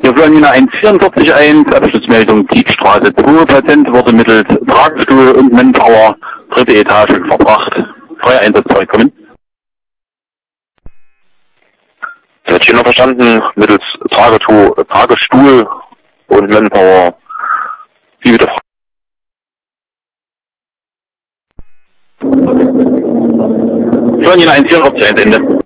Hier führen Jena 1441, Abschnittsmeldung Diekstraße 2. Patient wurde mittels Tragestuhl und Manpower 3. Etage verbracht. Freier Einsatz zurückkommen. Das wird hier noch verstanden, mittels Tragestuhl und Manpower. Wie bitte? Führen Jena 1441, Ende.